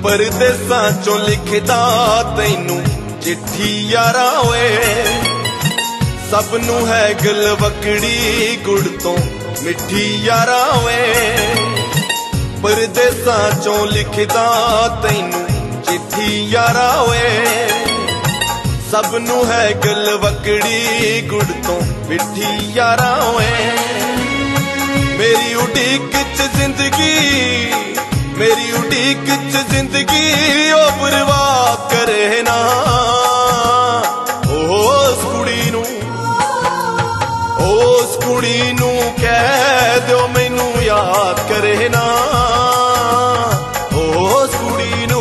परदेसां चों लिखदा तैनू चिट्ठी यारा ओए सबनू है गलवकड़ी गुड़ तो मिठी यारा ओए परदेसां चों लिखदा तैनू चिट्ठी यारा ओए सबनू है गलवकड़ी गुड़ तो मिठी यारा ओए मेरी उड़ीक च जिंदगी मेरी उड़ीक च जिंदगी ओ बर्बाद करे ना उस कुड़ी नू कह दो मैनू याद करे ना उस कुड़ी नू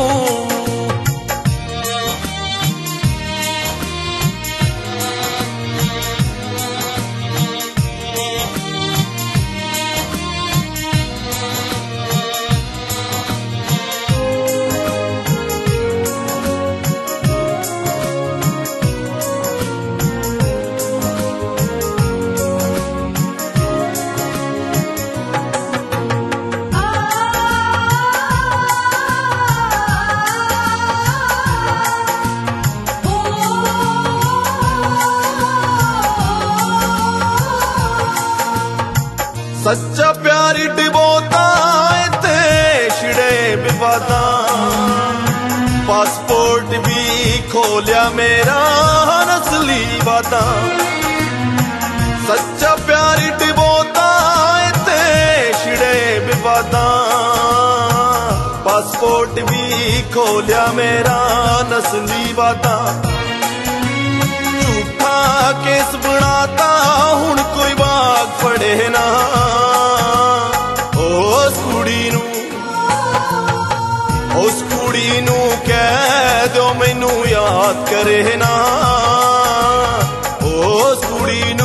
सच्चा प्यार डिबोता ते छिड़े विवादा पासपोर्ट भी खोलिया मेरा नस्ली वादा सच्चा प्यार डिबोता ते छिड़े विवादा पासपोर्ट भी खोलिया मेरा नस्ली वादा झूठा केस बनाता हुण कोई बाग फड़े ना उस कुड़ी नू कह दो मैनू याद करे ना उस कुड़ी नू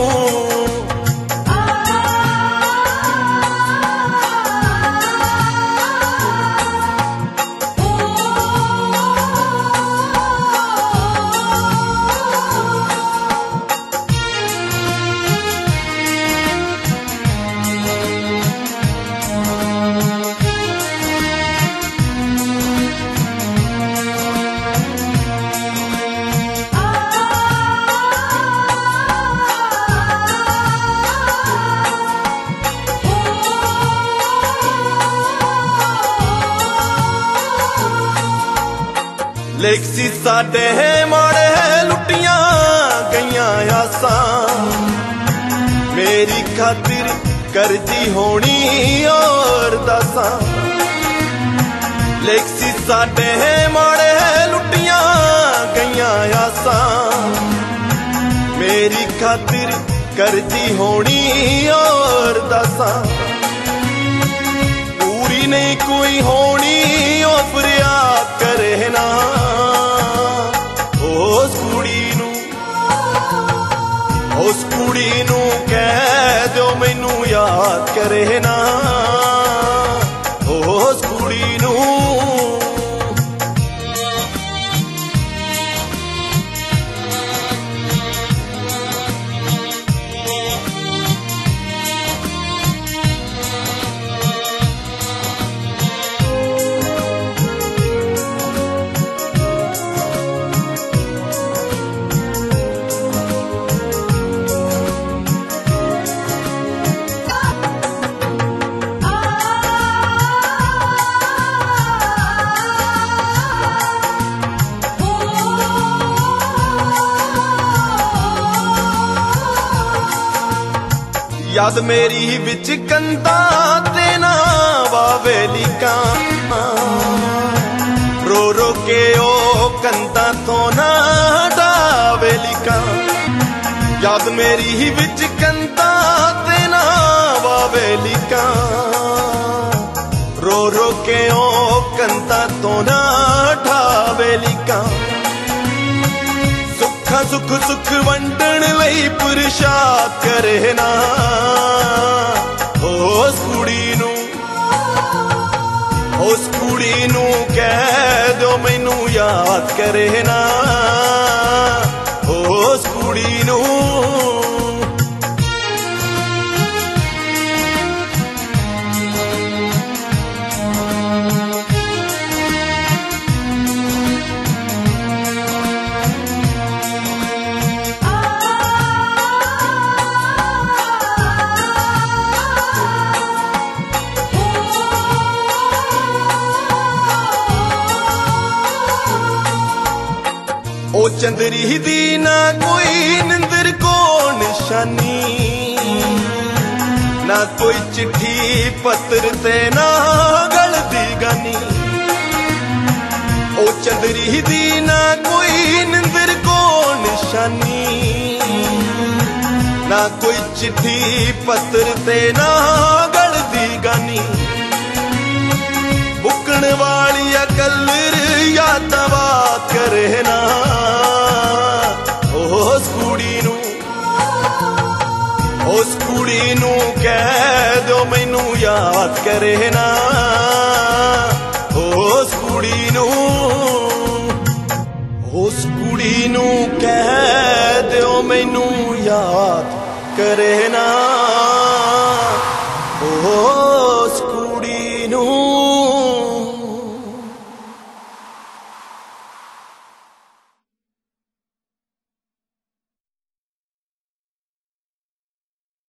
लेक्सी साडे माड़े लुटियां गईयां आसां मेरी खातिर करदी होनी और दसां लेक्सी साडे माड़े लुटियां गईयां आसां मेरी खातिर करदी होनी और दसां पूरी नहीं कोई होनी ओ फरियाद करे ना उस कुड़ी नू कह दो मैनू याद करे ना उस कुड़ी नू याद मेरी विच कंधा ते ना वावेली का रो रो के ओ कंधा तो ना डावेली का याद मेरी विच कंधा ते ना वावेली का रो रो के ओ कंधा तो ना डावेली का सुख सुख वंडण लई पुरशाद करे ना उस कुड़ी नू कह दो मैनू याद करे ना उस कुड़ी नू ओ चंदरी दी ना कोई निंदर को निशानी, ना कोई चिट्ठी पत्र ते ना गलती गानी। ओ चंदरी दी ना कोई निंदर को निशानी, ना कोई चिट्ठी पत्र ते ना गलती गानी। बुकण वाली कलर यादवा करे ना उस कुड़ी नू कह दो मैनू याद करे ना उस कुड़ी नू कह दो मैनू याद करे ना।